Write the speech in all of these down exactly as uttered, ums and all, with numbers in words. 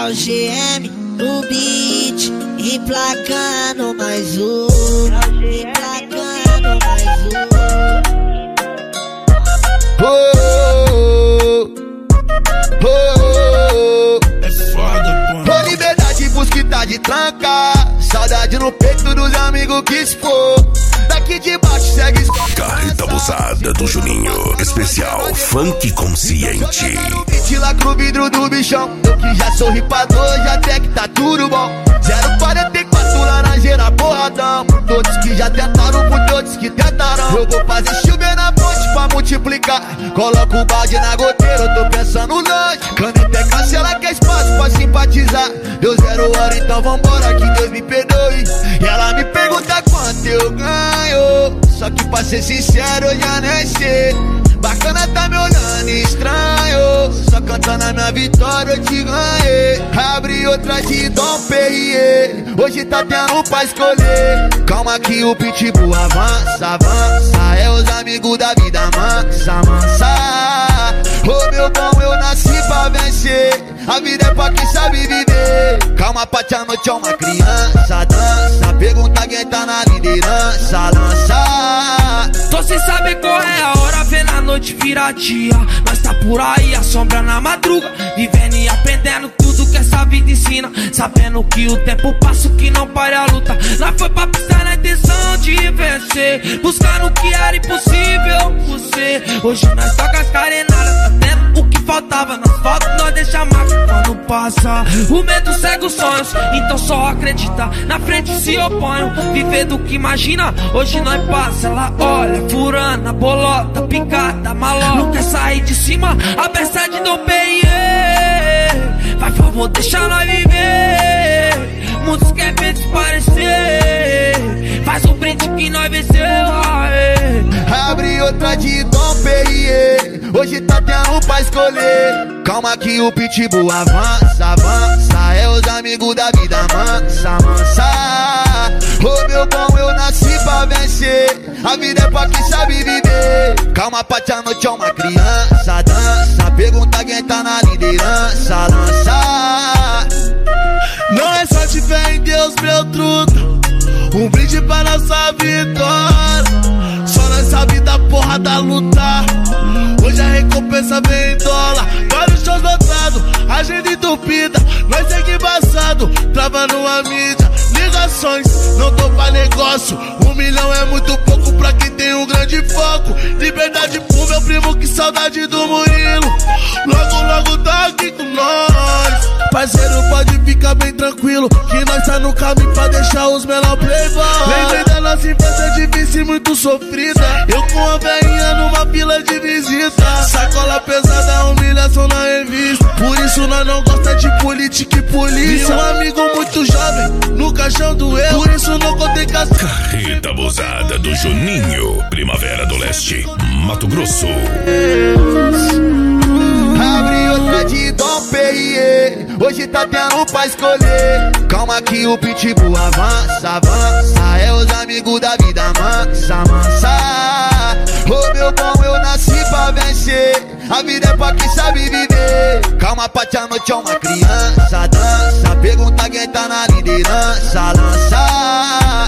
K G M no beat, emplacando mais um, emplacando mais um. Oh, oh, oh, é foda, pô. Ô, liberdade, busca e tá de tranca. Saudade no peito dos amigos que se for. Daqui de baixo segue Carreta abusada do Juninho, especial funk consciente. E lacro o vidro do bichão. Eu que já sou ripador, já até que tá tudo bom. zero quarenta e quatro laranjeira porradão. Por todos que já tentaram, por todos que tentaram. Eu vou fazer chover na ponte pra multiplicar. Coloco o balde na goteira, eu tô pensando longe. Caneta é cancela que é espaço pra simpatizar. Deu zero hora, então vambora, que Deus me perdoe. E ela me pergunta quanto eu ganho. Só que pra ser sincero eu já nem sei. Bacana tá me olhando estranho. Só cantando a minha vitória eu te ganhei. Abri outra de Dom Perrier. Hoje tá tendo pra escolher. Calma que o pitbull avança, avança. É os amigos da vida mansa, mansa. Ô meu bom, eu nasci pra vencer. A vida é pra quem sabe viver. Calma, pate, a noite é uma criança. Dança, pergunta quem tá na liderança. Lança. Tô sem saber qual é a hora, vê na noite vira dia. Nós tá por aí, a sombra na madruga. Vivendo e aprendendo tudo que essa vida ensina. Sabendo que o tempo passa, que não para a luta. Nós foi pra pisar na intenção de vencer. Buscando o que era impossível por ser. Hoje nós toca as carenadas, tá tendo o que faltava. Nas fotos nós deixa a marca quando passa. O medo cega os sonhos, então só acredita. Na frente se oponham, viver do que imagina. Hoje nós passa, ela olha, furando a bolota, picada, malota. Não quer sair de cima, a peça de Dom Perrier. Vai, favor, deixa nós viver. Muitos querem ver desaparecer. Faz um brinde que nós venceu, aê. Abre outra de Dom Perrier. Hoje tá tendo pra escolher. Calma que o pitbull avança, avança. É os amigos da vida mansa, mansa. Ô meu bom, eu nasci pra vencer. A vida é pra quem sabe viver. Calma, pate, a noite é uma criança. Dança, pergunta quem tá na liderança. Lança. Não é só de fé em Deus, meu truto. Um brinde pra nossa vitória. Só nessa vida, porra da luta. Hoje a recompensa vem em dólar. Vários shows lotados, agenda entupida. Nós segue embaçado, travando a mídia. Ligações, não tô pra negócio. Um milhão é muito pouco pra quem tem um grande foco. Liberdade pro meu primo, que saudade do Murilo. Logo, logo tá aqui com nós. Parceiro, pode ficar bem tranquilo, que nós tá no caminho pra deixar os menor playboy. Lembrei da nossa infância difícil e muito sofrida. Eu com a velhinha numa fila de visita. Sacola pesada, humilhação na revista. Por isso nós não gosta de política e polícia. E um amigo muito jovem no caixão do erro. Por isso não contei com as... Carreta abusada do Juninho, Primavera do Leste, Mato Grosso. Abre outra de Dom Perrier. Hoje tá tendo pra escolher. Calma que o pitbull avança, avança. É os amigos da vida mansa, mansa. Ô meu bom, eu nasci pra vencer. A vida é pra quem sabe viver. Calma, pate, a noite é uma criança. Dança, pergunta quem tá na liderança. Lança.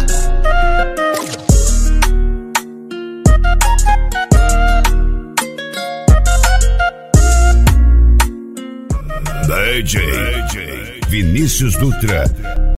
D J Vinícius Dutra.